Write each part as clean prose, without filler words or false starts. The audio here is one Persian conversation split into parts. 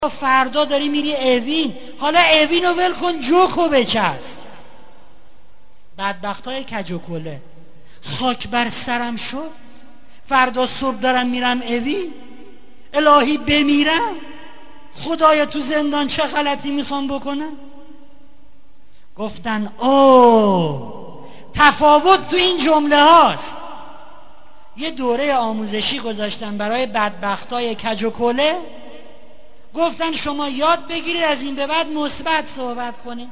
فردا داری میری اوین، حالا اوین رو ول کن، جوکو بچسب. بدبختای کج و کله، خاک بر سرم شد، فردا صبح دارم میرم اوین، الهی بمیرم، خدایا تو زندان چه غلطی میخوام بکنم. گفتن تفاوت تو این جمله هاست. یه دوره آموزشی گذاشتن برای بدبختای کج و کله، گفتن شما یاد بگیرید از این به بعد مثبت صحبت کنید.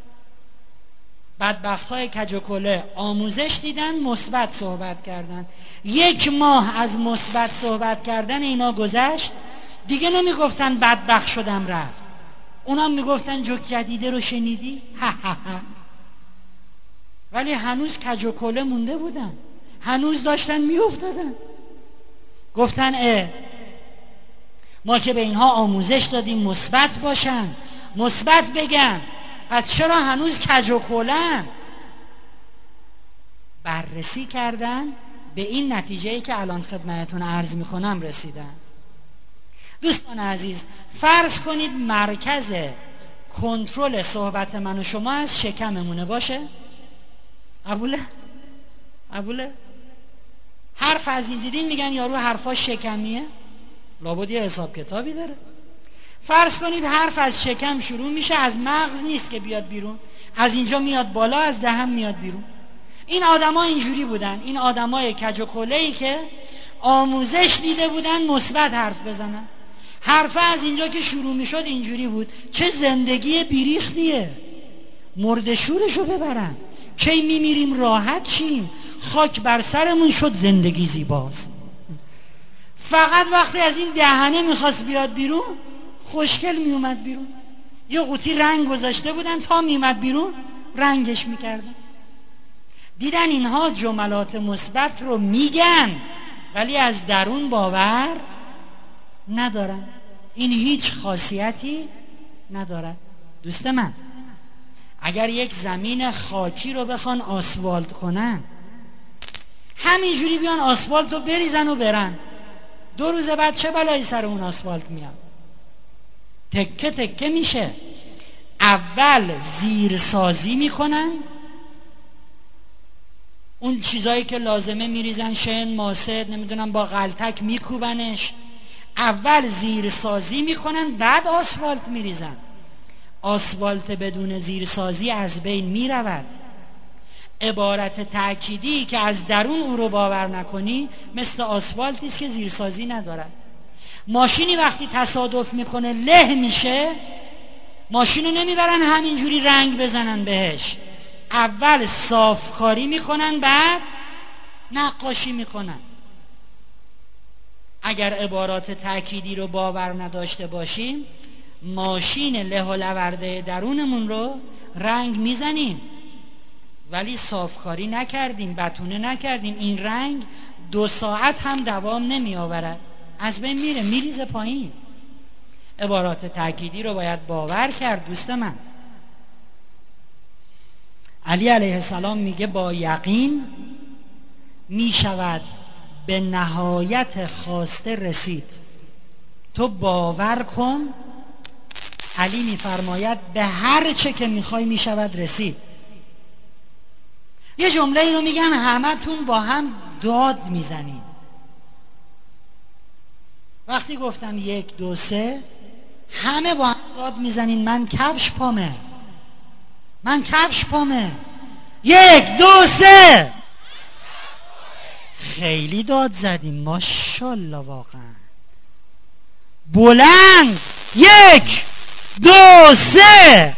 بدبختای کج و کله آموزش دیدن، مثبت صحبت کردن. 1 ماه از مثبت صحبت کردن اینا گذشت، دیگه نمیگفتن بدبخت شدم رفت، اونا میگفتن جوک جدیده رو شنیدی؟ ولی هنوز کج و کله مونده بودن، هنوز داشتن میافتادن. گفتن ما که به اینها آموزش دادیم مثبت باشن، مثبت بگن، پس چرا هنوز کج و کله‌ان؟ بررسی کردن، به این نتیجه‌ای که الان خدمتتون عرض میکنم رسیدن. دوستان عزیز، فرض کنید مرکز کنترل صحبت من و شما از شکممونه باشه. قبوله؟ حرف از این دیدین میگن یارو حرفاش شکمیه، لابد یه حساب کتابی داره. فرض کنید حرف از شکم شروع میشه، از مغز نیست که بیاد بیرون، از اینجا میاد بالا، از دهن میاد بیرون. این آدما اینجوری بودن، این آدمای کج و کله‌ای که آموزش دیده بودن مثبت حرف بزنن. حرف از اینجا که شروع میشد اینجوری بود، چه زندگی بیریختیه، مرد شورشو ببرن، کی میمیریم راحت چیم، خاک بر سرمون شد، زندگی زیباست. فقط وقتی از این دهنه میخواست بیاد بیرون، خوشگل میومد بیرون. یه قوطی رنگ گذاشته بودن، تا میومد بیرون رنگش میکردن. دیدن اینها جملات مثبت رو میگن ولی از درون باور ندارن، این هیچ خاصیتی نداره. دوست من، اگر یک زمین خاکی رو بخوان آسفالت کنن، همینجوری بیان آسفالت رو بریزن و برن، 2 روز بعد چه بلایی سر اون آسفالت میاد؟ تکه تکه میشه. اول زیرسازی میکنن، اون چیزایی که لازمه میریزن، شن، ماسد، نمیدونم با غلتک میکوبنش. اول زیرسازی میکنن، بعد آسفالت میریزن. آسفالت بدون زیرسازی از بین میرود. عبارت تأکیدی که از درون او رو باور نکنی مثل آسفالتی است که زیرسازی ندارد. ماشینی وقتی تصادف میکنه له میشه، ماشینو نمیبرن همینجوری رنگ بزنن بهش، اول صافکاری میکنن، بعد نقاشی میکنن. اگر عبارات تأکیدی رو باور نداشته باشیم، ماشین له و لورده درونمون رو رنگ میزنیم ولی صافکاری نکردیم، بتونه نکردیم، این رنگ 2 ساعت هم دوام نمی آورد، از بین میره، میریزه پایین. عبارات تأکیدی رو باید باور کرد. دوست من، علی علیه السلام میگه با یقین میشود به نهایت خواسته رسید. تو باور کن، علی میفرماید به هر چه که میخوای میشود رسید. یه جمله ای رو میگم، همه تون با هم داد میزنید. وقتی گفتم 1 2 3 همه با هم داد میزنین، من کفش پامه، من کفش پامه. 1 2 3 خیلی داد زدین، ماشاءالله. واقعا بلند. 1 2 3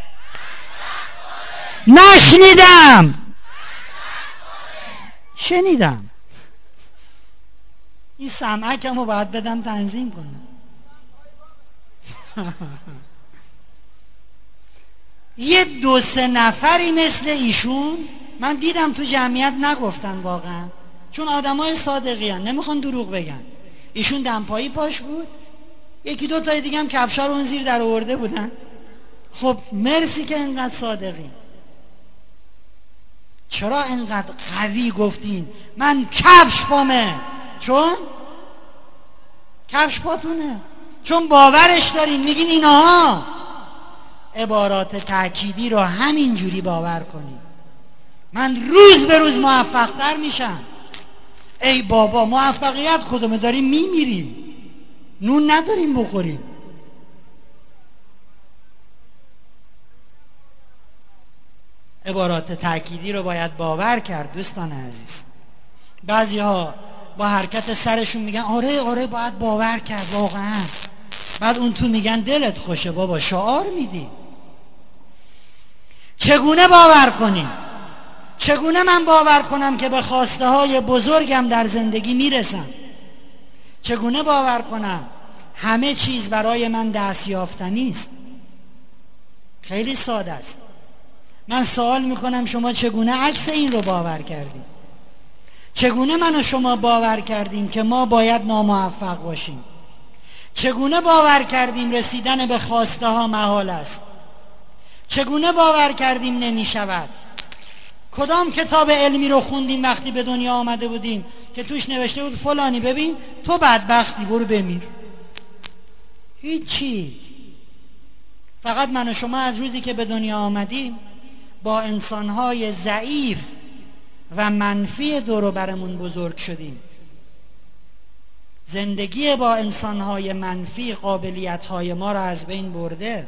نشنیدم، شنیدم. این سمعکم رو باید بدم تنظیم کنم. 1 2 3 نفری مثل ایشون من دیدم تو جمعیت، نگفتن واقعا، چون آدمای صادقی هن، نمیخوان دروغ بگن. ایشون دمپایی پاش بود، 1 2 تا دیگه هم کفشا رو اون زیر در آورده بودن. خب مرسی که انقدر صادقی. چرا انقدر قوی گفتین من کفش پامه؟ چون کفش پاتونه. چون باورش دارین. میگین اینها عبارات تأکیدی رو همینجوری باور کنید، من روز به روز موفق‌تر میشم. ای بابا موفقیت خودمه، داریم میمیریم، نون نداریم بخوریم. عبارات تأکیدی رو باید باور کرد دوستان عزیز. بعضی ها با حرکت سرشون میگن آره آره باید باور کرد واقعا، بعد اون تو میگن دلت خوشه بابا، شعار میدی. چگونه باور کنیم؟ چگونه من باور کنم که به خواسته های بزرگم در زندگی میرسم؟ چگونه باور کنم همه چیز برای من دست یافتنی است؟ خیلی ساده است. من سوال میکنم شما چگونه عکس این رو باور کردیم؟ چگونه من و شما باور کردیم که ما باید ناموفق باشیم؟ چگونه باور کردیم رسیدن به خواسته ها محال است؟ چگونه باور کردیم نمیشود؟ کدام کتاب علمی رو خوندیم وقتی به دنیا آمده بودیم که توش نوشته بود فلانی ببین تو بدبختی برو بمیر؟ هیچی. فقط من و شما از روزی که به دنیا آمدیم با انسانهای ضعیف و منفی دور و برمون بزرگ شدیم. زندگی با انسانهای منفی قابلیتهای ما را از بین برده.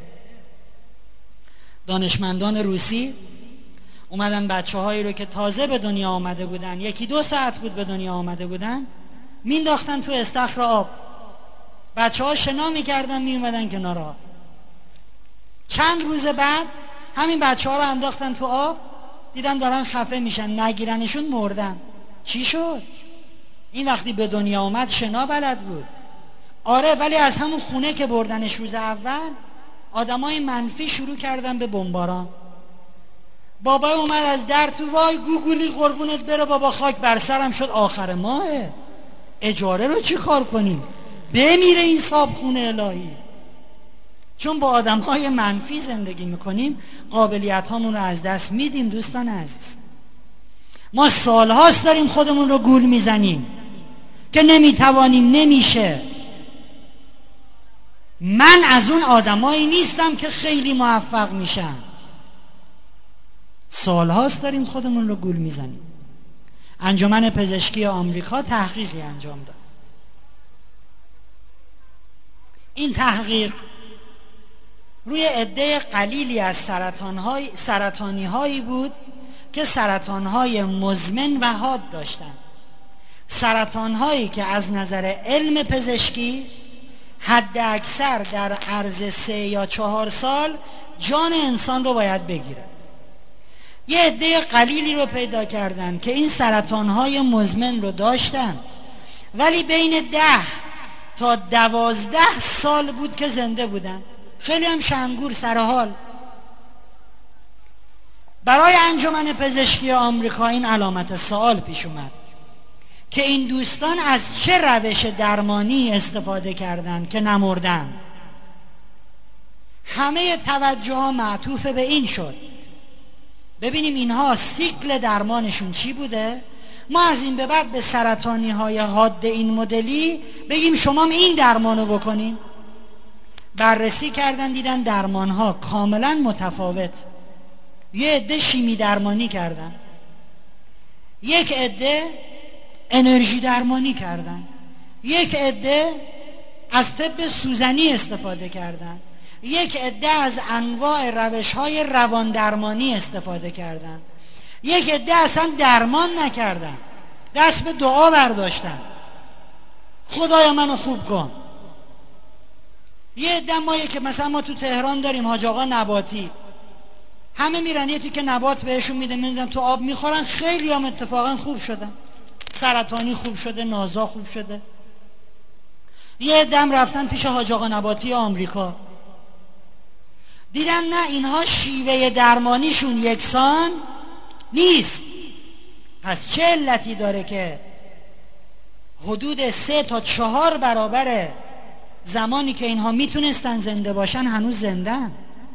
دانشمندان روسی اومدن بچه هایی رو که تازه به دنیا آمده بودن، 1-2 ساعت بود به دنیا آمده بودن، مینداختن تو استخر آب. بچه ها شنا میکردن میومدن کنار آب. چند روز بعد همین بچه ها رو انداختن تو آب، دیدن دارن خفه میشن، نگیرنشون مردن. چی شد؟ این وقتی به دنیا آمد شنا بلد بود. آره، ولی از همون خونه که بردنش روز اول آدمای منفی شروع کردن به بمباران. بابا اومد از در تو، وای گوگولی قربونت بره بابا، خاک بر سرم شد، آخر ماهه، اجاره رو چی کار کنیم؟ بمیره این صابخونه الهی. چون با آدم‌های منفی زندگی میکنیم قابلیت هامون رو از دست میدیم. دوستان عزیز، ما سالهاست داریم خودمون رو گول میزنیم که نمیتوانیم، نمیشه. من از اون آدمایی نیستم که خیلی موفق میشن. سالهاست داریم خودمون رو گول میزنیم. انجمن پزشکی آمریکا تحقیقی انجام داد. این تحقیق روی عده قلیلی از سرطانی هایی بود که سرطان های مزمن و حاد داشتن. سرطان هایی که از نظر علم پزشکی حد اکثر در عرض 3 یا 4 سال جان انسان رو باید بگیره. یه عده قلیلی رو پیدا کردن که این سرطان های مزمن رو داشتن، ولی بین 10 تا 12 سال بود که زنده بودن. خیلی هم شنگور سرحال. برای انجمن پزشکی آمریکا این علامت سوال پیش اومد که این دوستان از چه روش درمانی استفاده کردند که نمردن. همه توجه ها معطوف به این شد ببینیم اینها سیکل درمانشون چی بوده، ما از این به بعد به سرطانی های حاد این مدلی بگیم شما این درمانو بکنین. بررسی کردن دیدن درمان ها کاملا متفاوت. یه عده شیمی درمانی کردن، یک عده انرژی درمانی کردن، یک عده از طب سوزنی استفاده کردن، یک عده از انواع روش‌های روان درمانی استفاده کردن، یک عده اصلا درمان نکردن، دست به دعا برداشتن، خدایا منو خوب کن. یه عده مایی که مثلا ما تو تهران داریم حاج آقا نباتی، همه میرن یه که نبات بهشون میدن تو آب میخورن، خیلی هم اتفاقا خوب شدن، سرطانی خوب شده، نازا خوب شده. یه دم رفتن پیش حاج آقا نباتی آمریکا، دیدن نه اینها شیوه درمانیشون یکسان نیست. پس چه علتی داره که حدود 3 تا 4 برابر زمانی که اینها میتونستن زنده باشن هنوز زندن؟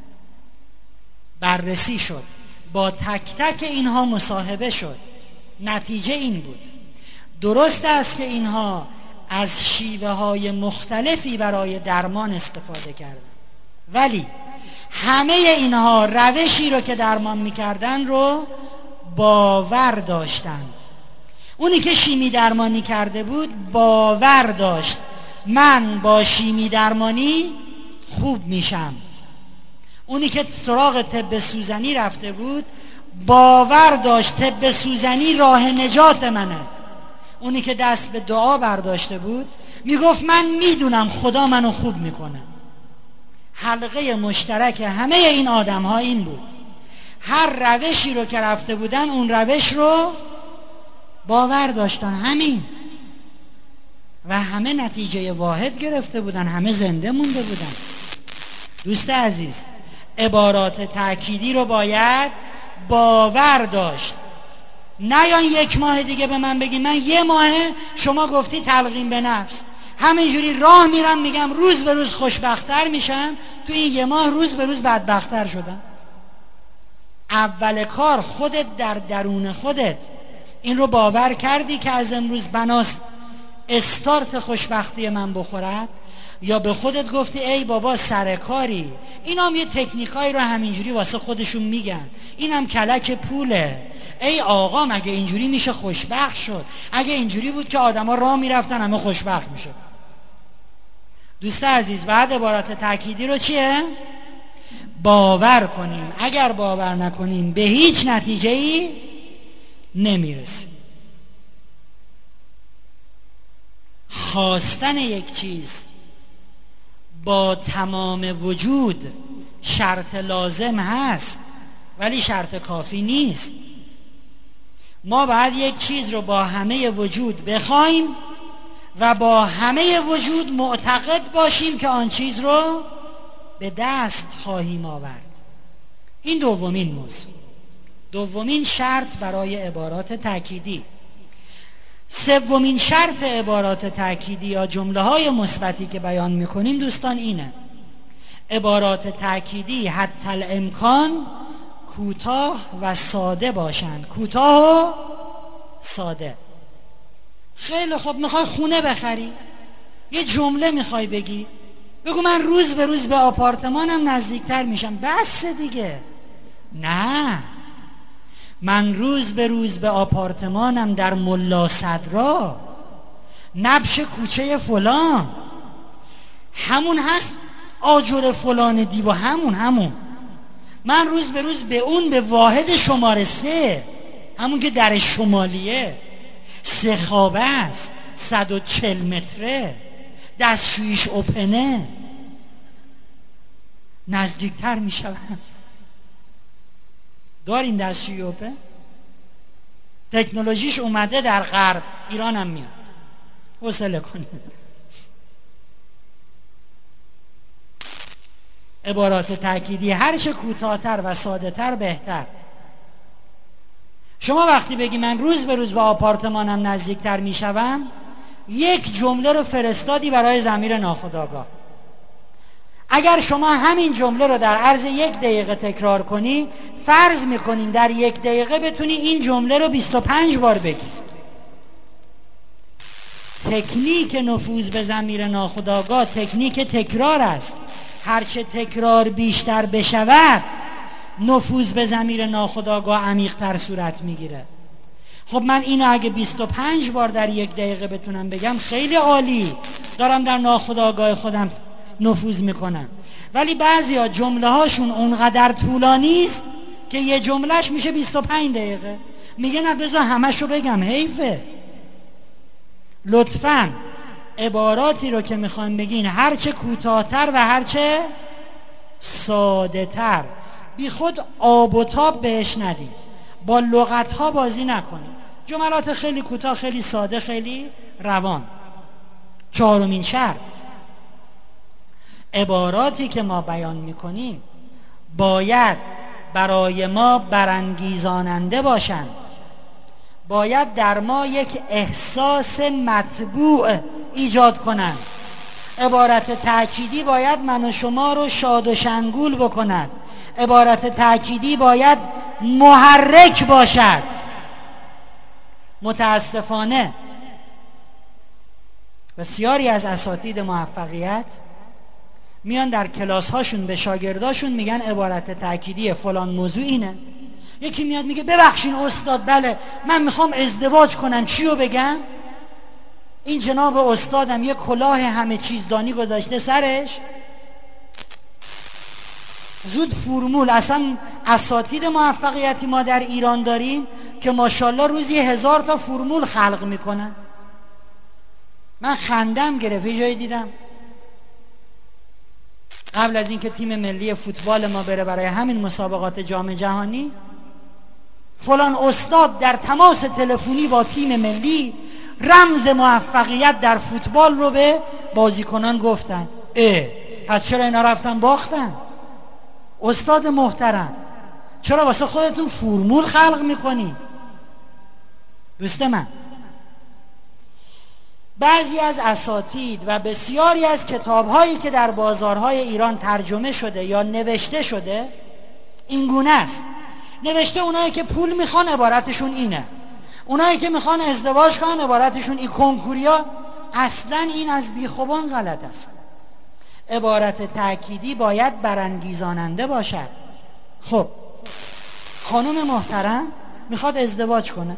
بررسی شد، با تک تک اینها مصاحبه شد، نتیجه این بود درست است که اینها از شیوه های مختلفی برای درمان استفاده کردن، ولی همه اینها روشی رو که درمان میکردن رو باور داشتند. اونی که شیمی درمانی کرده بود باور داشت من با شیمی درمانی خوب میشم. اونی که سراغ طب سوزنی رفته بود باور داشت طب سوزنی راه نجات منه. اونی که دست به دعا برداشته بود میگفت من میدونم خدا منو خوب میکنه. حلقه مشترک همه این آدم ها این بود، هر روشی رو که رفته بودن اون روش رو باور داشتن، همین، و همه نتیجه واحد گرفته بودن، همه زنده مونده بودن. دوست عزیز، عبارات تأکیدی رو باید باور داشت. نیان یک ماه دیگه به من بگی من یه ماهه شما گفتی تلقین به نفس، همینجوری راه میرم میگم روز به روز خوشبخت‌تر میشم، تو این یه ماه روز به روز بدبخت‌تر شدم. اول کار خودت در درون خودت این رو باور کردی که از امروز بناست استارت خوشبختی من بخورد، یا به خودت گفتی ای بابا سرکاری، اینا هم یه تکنیکایی رو همینجوری واسه خودشون میگن، اینم کلک پوله، ای آقا مگه اینجوری میشه خوشبخت شد؟ اگه اینجوری بود که آدما راه میرفتن همه خوشبخت میشد. دوست عزیز، بعد عبارات تأکیدی رو چیه؟ باور کنیم. اگر باور نکنیم به هیچ نتیجه‌ای نمیرسیم. خواستن یک چیز با تمام وجود شرط لازم هست ولی شرط کافی نیست. ما باید یک چیز رو با همه وجود بخوایم و با همه وجود معتقد باشیم که آن چیز رو به دست خواهیم آورد. این دومین موضوع، دومین شرط برای عبارات تأکیدی. سومین شرط عبارات تأکیدی یا جمله های مثبتی که بیان میکنیم دوستان اینه: عبارات تأکیدی حتی الامکان کوتاه و ساده باشند. کوتاه و ساده. خیلی خوب، میخوای خونه بخری، یه جمله میخوای بگی، بگو من روز به روز به آپارتمانم نزدیکتر میشم. بس دیگه. نه، من روز به روز به آپارتمانم در ملا صدرا، نبش کوچه فلان، همون هست آجر فلان دیو، همون من روز به روز به اون، به واحد شماره 3، همون که در شمالیه، 3 خوابه است، 140 متره، دستشویش اوپنه، نزدیکتر می شوم. داریم دستشویی اوپن؟ تکنولوژیش اومده در غرب، ایران هم میاد، حوصله کنید. عبارات تأکیدی هرچه کوتاه‌تر و ساده‌تر بهتر. شما وقتی بگی من روز به روز به آپارتمانم نزدیکتر میشوم، یک جمله رو فرستادی برای ضمیر ناخودآگاه. اگر شما همین جمله رو در عرض 1 دقیقه تکرار کنی، فرض میکنین در 1 دقیقه بتونی این جمله رو 25 بار بگی. تکنیک نفوذ به ضمیر ناخودآگاه تکنیک تکرار است. هرچه تکرار بیشتر بشود، نفوذ به ضمیر ناخودآگاه عمیق‌تر صورت میگیره. خب من اینو اگه 25 بار در 1 دقیقه بتونم بگم، خیلی عالی، دارم در ناخودآگاه خودم نفوذ میکنم. ولی بعضیا جمله هاشون اونقدر طولانی است که یه جملهش میشه 25 دقیقه. میگه نه بذار همشو بگم، حیفه. لطفاً عباراتی رو که میخوایم بگین هرچه کوتاه‌تر و هرچه ساده تر، بی خود آب و تاب بهش ندید، با لغت ها بازی نکنید، جملات خیلی کوتاه، خیلی ساده، خیلی روان. 4مین شرط: عباراتی که ما بیان میکنیم باید برای ما برانگیزاننده باشند، باید در ما یک احساس مطبوع ایجاد کنند. عبارت تأکیدی باید من و شما رو شاد و شنگول بکند. عبارت تأکیدی باید محرک باشد. متاسفانه بسیاری از اساتید موفقیت میان در کلاس هاشون به شاگرداشون میگن عبارت تأکیدی فلان موضوع اینه. یکی میاد میگه ببخشین استاد، بله من میخوام ازدواج کنم، چی رو بگم؟ این جناب استادم یه کلاه همه چیز دانی گذاشته سرش، زود فرمول. اصلا اساتید موفقیتی ما در ایران داریم که ماشاءالله روزی 1000 تا فرمول خلق میکنن. من خندم گرفت. یه جایی دیدم قبل از اینکه تیم ملی فوتبال ما بره برای همین مسابقات جام جهانی، فلان استاد در تماس تلفنی با تیم ملی رمز موفقیت در فوتبال رو به بازیکنان گفتن. پس چرا اینا رفتن باختن؟ استاد محترم، چرا واسه خودتون فرمول خلق میکنی؟ دوست من، بعضی از اساتید و بسیاری از کتاب‌هایی که در بازارهای ایران ترجمه شده یا نوشته شده این گونه است. نوشته اونایی که پول میخوان عبارتشون اینه، اونایی که میخوان ازدواج کنن عبارتشون این، کنکوریا. اصلا این از بیخوبان غلط است. عبارت تأکیدی باید برانگیزاننده باشد. خب خانم محترم میخواد ازدواج کنه،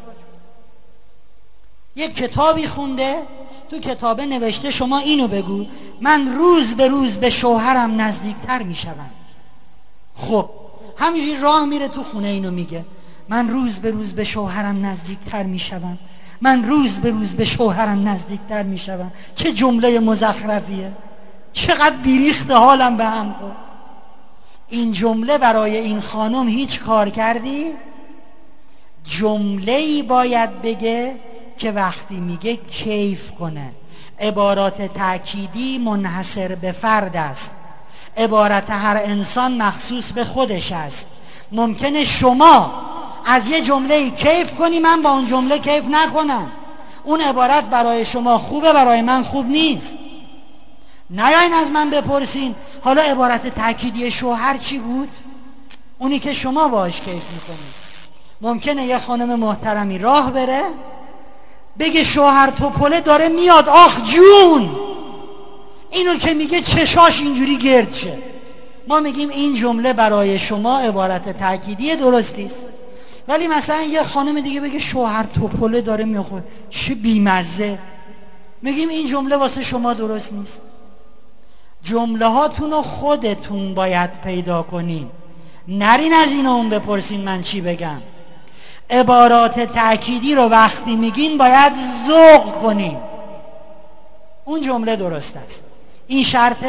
یک کتابی خونده، تو کتابه نوشته شما اینو بگو من روز به روز به شوهرم نزدیکتر میشم. خب همینجوری راه میره تو خونه اینو میگه من روز به روز به شوهرم نزدیکتر میشم، من روز به روز به شوهرم نزدیکتر میشم. چه جمله مزخرفیه، چقدر بیریخته حالم به هم خورد. این جمله برای این خانم هیچ کار کردی؟ جمله‌ای باید بگه که وقتی میگه کیف کنه. عبارات تأکیدی منحصر به فرد است. عبارت هر انسان مخصوص به خودش است. ممکنه شما از یه جمله کیف کنی، من با اون جمله کیف نکنم. اون عبارت برای شما خوبه، برای من خوب نیست. نیاین از من بپرسین حالا عبارت تأکیدی شوهر چی بود؟ اونی که شما باهاش کیف میکنید. ممکنه یه خانم محترمی راه بره بگه شوهر توپله داره میاد، آخ جون، اینو که میگه چشاش اینجوری گرد شه. ما میگیم این جمله برای شما عبارت تأکیدی درستیست. ولی مثلا یه خانم دیگه بگه شوهر توپله داره میخوره، چه بیمزه، میگیم این جمله واسه شما درست نیست. جمله هاتون رو خودتون باید پیدا کنین، نرین از این اون بپرسین من چی بگم. عبارات تأکیدی رو وقتی میگین باید ذوق کنین، اون جمله درست است. این شرط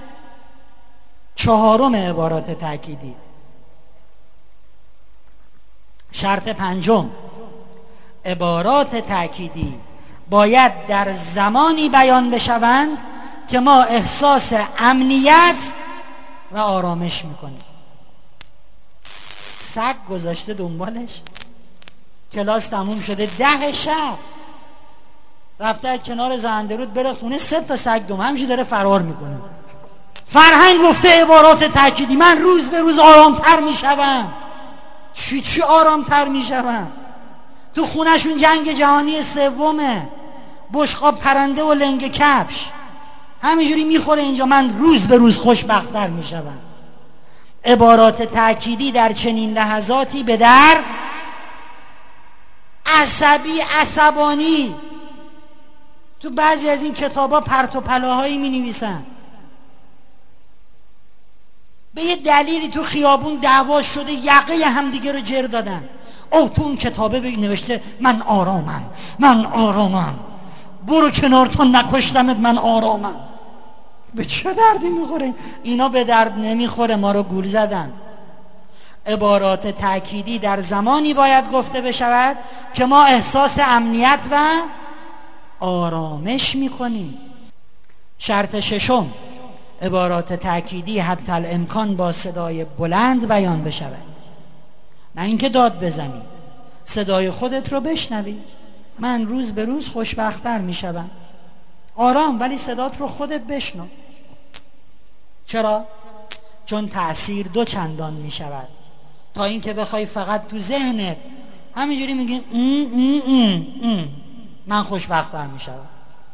4 عبارات تأکیدی. شرط 5، عبارات تأکیدی باید در زمانی بیان بشوند که ما احساس امنیت و آرامش میکنیم. سگ گذاشته دنبالش، کلاس تموم شده 10 شب، رفته از کنار زندرود بره خونه، 3 تا سگ همش داره فرار میکنه. فرهنگ گفته عبارات تأکیدی من روز به روز آرامتر میشوم. چی آرامتر میشوم؟ تو خونهشون جنگ جهانی 3، بشقاب پرنده و لنگ کفش همینجوری میخوره اینجا، من روز به روز خوشبخت‌تر میشوم. عبارات تأکیدی در چنین لحظاتی به در عصبانی. تو بعضی از این کتابا پرت و پلاهایی می نویسن، به یه دلیلی تو خیابون دعوا شده یقه همدیگه رو جر دادن. او تو اون کتابه نوشته من آرامم، برو کنار تا نکشتمت، من آرامم. به چه دردی میخوره؟ اینا به درد نمیخوره، ما رو گول زدن. عبارات تأکیدی در زمانی باید گفته بشود که ما احساس امنیت و آرامش میکنیم. شرط 6، عبارات تأکیدی حتی الامکان با صدای بلند بیان بشود. نه اینکه داد بزنی، صدای خودت رو بشنوی. من روز به روز خوشبخت‌تر میشم. آرام، ولی صدات رو خودت بشنو. چرا؟ چون تأثیر 2 چندان میشود تا اینکه بخوای فقط تو ذهنت همینجوری میگی من خوشبخت‌تر میشم.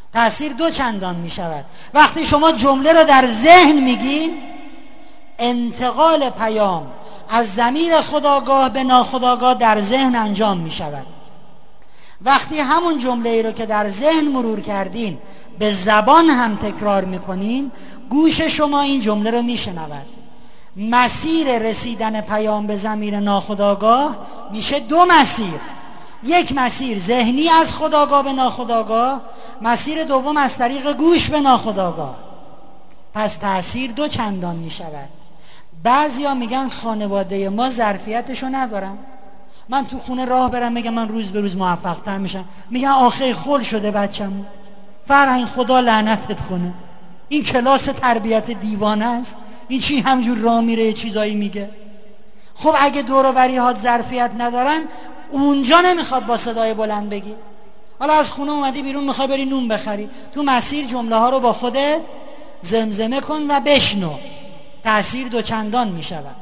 تأثیر دو چندان می شود. وقتی شما جمله رو در ذهن میگین، انتقال پیام از ضمیر خودآگاه به ناخودآگاه در ذهن انجام می شود. وقتی همون جمله ای رو که در ذهن مرور کردین به زبان هم تکرار میکنین، گوش شما این جمله رو میشنود. مسیر رسیدن پیام به ضمیر ناخودآگاه میشه دو مسیر. یک مسیر ذهنی از خودآگاه به ناخودآگاه، مسیر دوم از طریق گوش به ناخودآگاه. پس تأثیر دو چندان میشود. بعضیا میگن خانواده ما ظرفیتشو ندارن. من تو خونه راه برم میگم من روز به روز موفق تر میشم، میگن آخه خل شده بچه‌مون. فرهنگ خدا لعنتت کنه، این کلاس تربیت دیوانه است، این چی همجور راه میره چیزایی میگه. خب اگه دور و بری‌هات ظرفیت ندارن، اونجا نمیخواد با صدای بلند بگی. حالا از خونه اومدی بیرون میخوای بری نون بخری، تو مسیر جمله ها رو با خودت زمزمه کن و بشنو. تأثیر دو چندان میشود.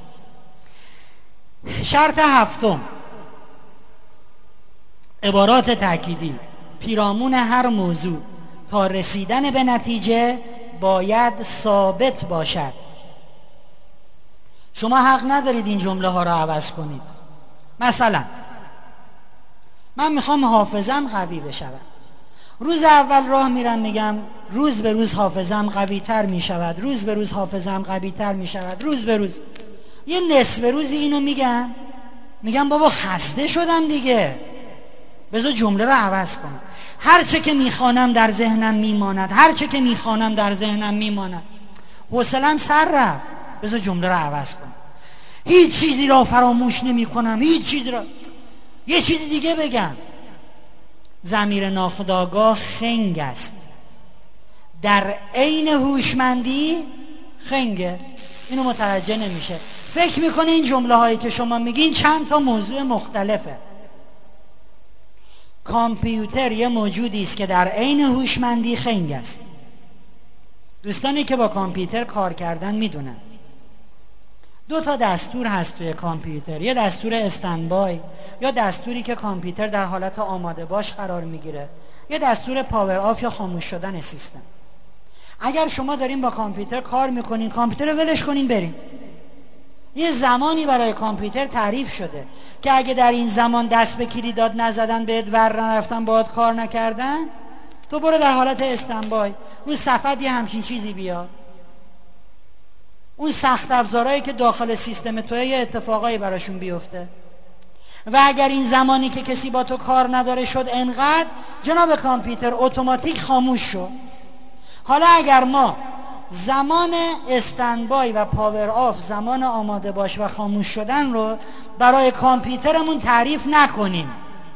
شرط هفتم، عبارات تأکیدی پیرامون هر موضوع تا رسیدن به نتیجه باید ثابت باشد. شما حق ندارید این جمله ها را عوض کنید. مثلا من میخوام حافظم قوی بشود. روز اول راه میرم میگم روز به روز حافظم قوی تر میشود، روز به روز حافظم قوی تر میشود، روز به روز. یه نصف روزی اینو میگم بابا خسته شدم دیگه، بذار جمله رو عوض کنم. هرچه که میخوانم در ذهنم میماند، هرچه که میخوانم در ذهنم میماند. حوصله‌ام سر رفت، بذار جمله رو عوض کنم. هیچ چیزی را فراموش نمی کنم، هیچ چیزی را. یه چیز دیگه بگم، ضمیر ناخودآگاه خنگ است، در عین هوشمندی خنگه. اینو متوجه نمیشه، فکر میکنه این جمله هایی که شما میگین چند تا موضوع مختلفه. کامپیوتر یه موجودی است که در عین هوشمندی خنگ است. دوستانی که با کامپیوتر کار کردن میدونن دو تا دستور هست توی کامپیوتر. یه دستور استندبای یا دستوری که کامپیوتر در حالت آماده باش قرار میگیره، یه دستور پاور آف یا خاموش شدن سیستم. اگر شما دارین با کامپیوتر کار میکنین، کامپیوتر رو ولش کنین برین. یه زمانی برای کامپیوتر تعریف شده که اگه در این زمان دست به کلیدات نزدن، بهت ور نرفتن، باهات کار نکردن، تو برو در حالت استندبای، رو صفحت یه همچین چیزی بیاد. اون سخت افزارهایی که داخل سیستم توی یه اتفاقایی براشون بیفته. و اگر این زمانی که کسی با تو کار نداره شد انقدر، جناب کامپیوتر اتوماتیک خاموش شد. حالا اگر ما زمان استندبای و پاور آف، زمان آماده باش و خاموش شدن رو برای کامپیوترمون تعریف نکنیم،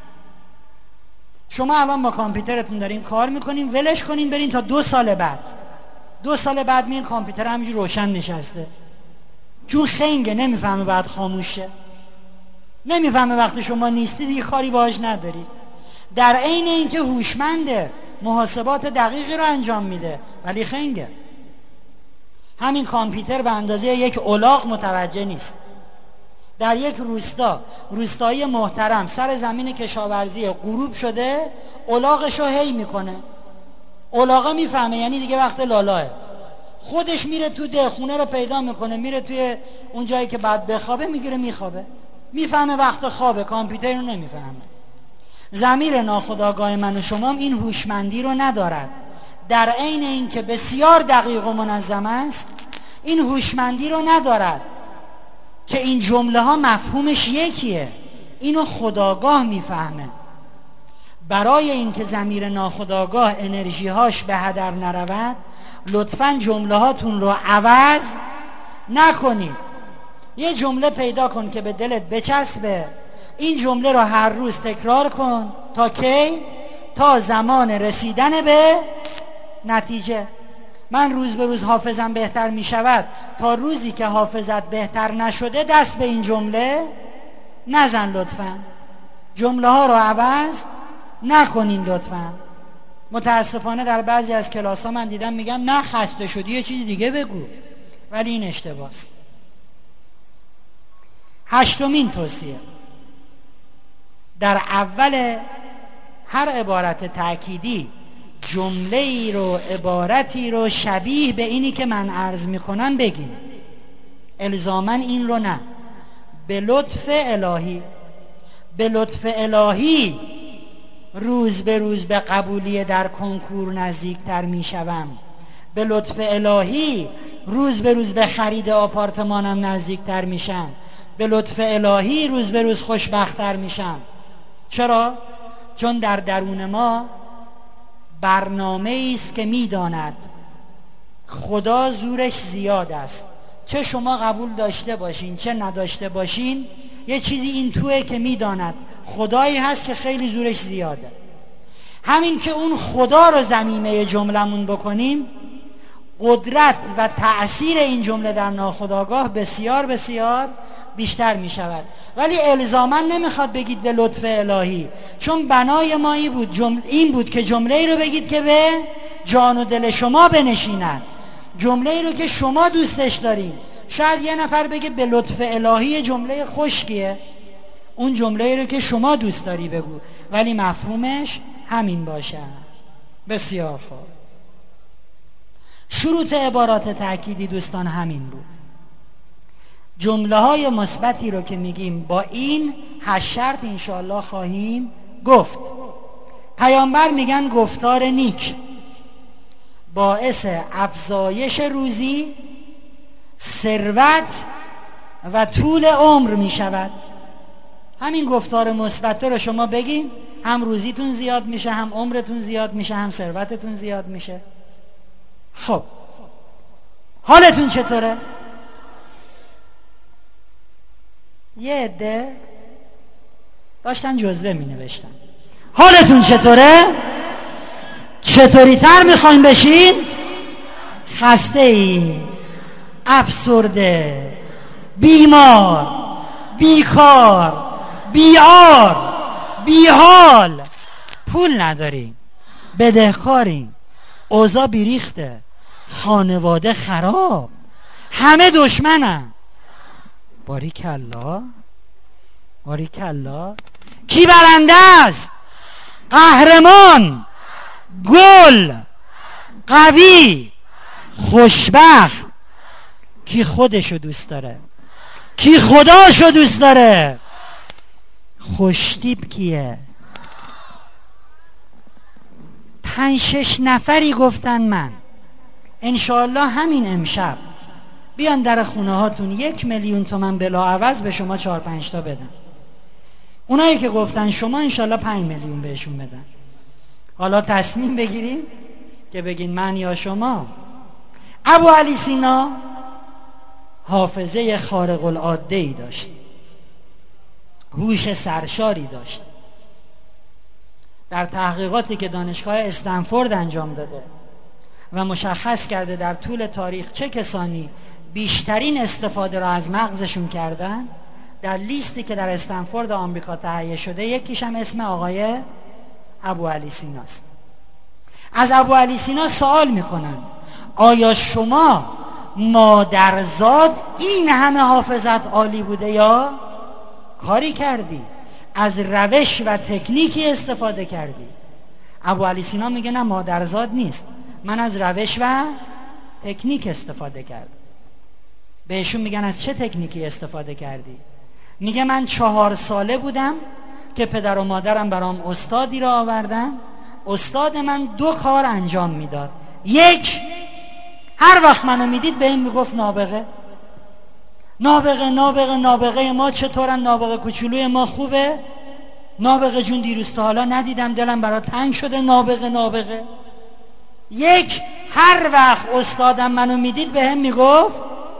شما الان با کامپیوترتون دارین کار میکنین، ولش کنین برین تا 2 سال بعد. 2 سال بعد میین کامپیوتر همینجور روشن نشسته، چون خنگه، نمیفهمه بعد خاموشه، نمیفهمه وقتی شما نیستی دیگه کاری باهاش ندارید. در عین اینکه هوشمنده، محاسبات دقیقی رو انجام میده، ولی خنگه. همین کامپیوتر به اندازه یک الاغ متوجه نیست. در یک روستایی محترم سر زمین کشاورزی غروب شده، الاغشو هی میکنه. الاغا میفهمه یعنی دیگه وقت لالاه، خودش میره تو ده، خونه رو پیدا میکنه، میره توی اون جایی که بعد بخوابه میگیره میخوابه، میفهمه وقت خوابه. کامپیوتر رو نمیفهمه. ضمیر ناخودآگاه من و شما این هوشمندی رو ندارد. در عین اینکه بسیار دقیق و منظم است، این هوشمندی رو ندارد که این جمله ها مفهومش یکیه. اینو خودآگاه میفهمه. برای اینکه ضمیر ناخودآگاه انرژی هاش به هدر نرود، لطفاً جمله هاتون رو عوض نکنید. یه جمله پیدا کن که به دلت بچسبه، این جمله رو هر روز تکرار کن. تا کی؟ تا زمان رسیدن به نتیجه. من روز به روز حافظم بهتر می شود. تا روزی که حافظت بهتر نشده دست به این جمله نزن لطفاً. جمله ها رو عوض نکنین لطفاً. متاسفانه در بعضی از کلاس ها من دیدم میگن نه خسته شدی یه چیزی دیگه بگو، ولی این اشتباهه. 8مین توصیه، در اول هر عبارت تأکیدی جمله ای رو، عبارتی رو شبیه به اینی که من عرض میکنم بگین. الزاماً این رو نه. به لطف الهی، به لطف الهی روز به روز به قبولی در کنکور نزدیکتر میشوم. به لطف الهی روز به روز به خرید آپارتمانم نزدیکتر میشم. به لطف الهی روز به روز خوشبختتر میشم. چرا؟ چون در درون ما برنامه است که میداند خدا زورش زیاد است. چه شما قبول داشته باشین چه نداشته باشین، یه چیزی این توئه که میداند خدایی هست که خیلی زورش زیاده. همین که اون خدا رو ضمیمه جملمون بکنیم، قدرت و تأثیر این جمله در ناخودآگاه بسیار بسیار بیشتر می شود. ولی الزاما نمیخواد بگید به لطف الهی، چون بنای ما این بود که جمله ای رو بگید که به جان و دل شما بنشیند، جمله ای رو که شما دوستش دارین. شاید یه نفر بگه به لطف الهی جمله خشکیه، اون جمله ای رو که شما دوست داری بگو، ولی مفهومش همین باشه. بسیار خوب. شروط عبارات تأکیدی دوستان همین بود. جمله های مثبتی رو که میگیم با این 8 شرط انشاءالله خواهیم گفت. پیامبر میگن گفتار نیک باعث افزایش روزی، ثروت و طول عمر میشود. همین گفتار مثبت رو شما بگین، هم روزیتون زیاد میشه، هم عمرتون زیاد میشه، هم ثروتتون زیاد میشه. خب حالتون چطوره؟ یه عده داشتن جزوه می نوشتن. حالتون چطوره؟ چطوری تر میخواین بشین؟ خسته ای، افسرده، بیمار، بیکار، بیعار، بیحال، پول نداریم، بدهکاریم، اوضاع بیریخته، خانواده خراب، همه دشمنن. باریکالله، باریکالله. کی برنده است؟ قهرمان، گل، قوی، خوشبخت. کی خودشو دوست داره؟ کی خداشو دوست داره؟ خوشتیپ کیه؟ 5-6 نفری گفتن من انشاءالله همین امشب بیان در خونه هاتون 1 میلیون تومان بلاعوض به شما 4-5 تا بدن. اونایی که گفتن شما انشاءالله 5 میلیون بهشون بدن. حالا تصمیم بگیریم که بگین من یا شما. ابو علی سینا حافظه خارق العاده ای داشت، هوش سرشاری داشت. در تحقیقاتی که دانشگاه استنفورد انجام داده و مشخص کرده در طول تاریخ چه کسانی بیشترین استفاده را از مغزشون کردن، در لیستی که در استنفورد آمریکا تهیه شده یکیش هم اسم آقای ابو علی سیناست. از ابو علی سینا سوال میکنن آیا شما مادرزاد این همه حافظت عالی بوده یا کاری کردی؟ از روش و تکنیکی استفاده کردی؟ ابو علی سینا میگه نه، مادرزاد نیست، من از روش و تکنیک استفاده کردم. بهشون میگن از چه تکنیکی استفاده کردی؟ میگه من 4 ساله بودم که پدر و مادرم برام استادی را آوردن. استاد من 2 کار انجام میداد. 1، هر وقت منو میدید به این میگفت نابغه نابغه نابغه نابغه ما چطورن؟ نابغه کوچولوی ما خوبه؟ نابغه جون دیروز تا حالا ندیدم، دلم برات تنگ شده، نابغه نابغه. 1، هر وقت استادم منو میدید به هم میگفت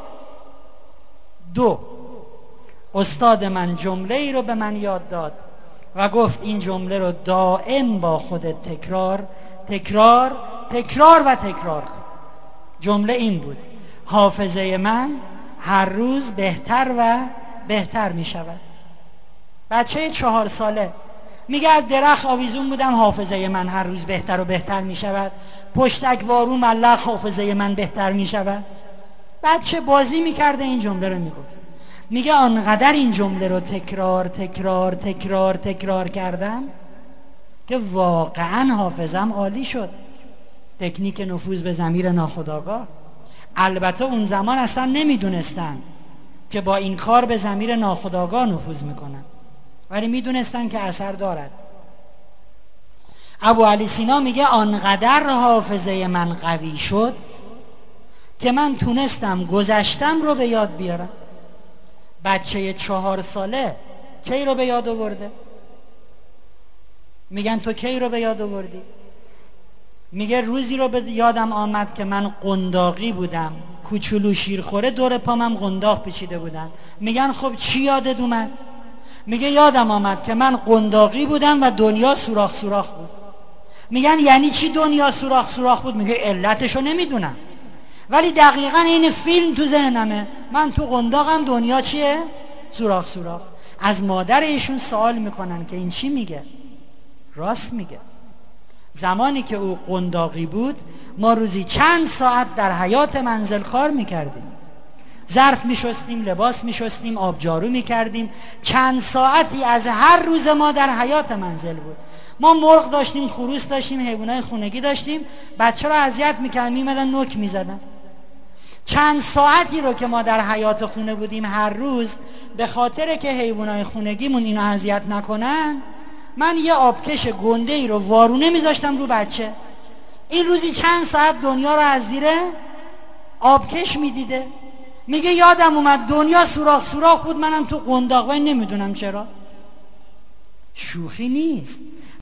2. استاد من جمله ای رو به من یاد داد و گفت این جمله رو دائم با خودت تکرار تکرار تکرار و تکرار کن. جمله این بود: حافظه من هر روز بهتر و بهتر می شود. بچه 4 ساله میگه از درخت آویزون بودم، حافظه من هر روز بهتر و بهتر می شود. پشتک وارو ملق، حافظه من بهتر می شود. بچه بازی میکرده این جمله رو میگفت. میگه آنقدر این جمله رو تکرار تکرار تکرار تکرار کردم که واقعا حافظم عالی شد. تکنیک نفوذ به ضمیر ناخودآگاه. البته اون زمان اصلا نمیدونستن که با این کار به ضمیر ناخودآگاه نفوذ میکنن، ولی میدونستن که اثر دارد. ابو علی سینا میگه آنقدر حافظه من قوی شد که من تونستم گذشتم رو به یاد بیارم. بچه 4 ساله کی رو به یاد آورده؟ میگن تو کی رو به یاد آوردی؟ میگه روزی رو به یادم آمد که من قنداقی بودم، کوچولو شیرخوره دور پامم قنداق پیچیده بودن. میگن خب چی یادت اومد؟ میگه یادم آمد که من قنداقی بودم و دنیا سوراخ سوراخ بود. میگن یعنی چی دنیا سوراخ سوراخ بود؟ میگه علتشو نمیدونم، ولی دقیقا این فیلم تو ذهنمه، من تو قنداقم، دنیا چیه؟ سوراخ سوراخ. از مادر ایشون سوال میکنن که این چی میگه؟ راست میگه. زمانی که او قنداقی بود ما روزی چند ساعت در حیاط منزل کار میکردیم، ظرف میشستیم، لباس میشستیم، آبجارو میکردیم. چند ساعتی از هر روز ما در حیاط منزل بود. ما مرغ داشتیم، خروس داشتیم، حیوانات خونگی داشتیم. بچه را اذیت میکردن، میمدن نوک میزدن. چند ساعتی رو که ما در حیاط خونه بودیم هر روز، به خاطر که حیوانات خونگیمون اینو اذیت نکنن، من یه آبکش گنده ای رو وارونه میذاشتم رو بچه. این روزی چند ساعت دنیا رو از زیر آبکش میدیده. میگه یادم اومد دنیا سوراخ سوراخ بود، منم تو قنداق و نمیدونم چرا. شوخی نیست.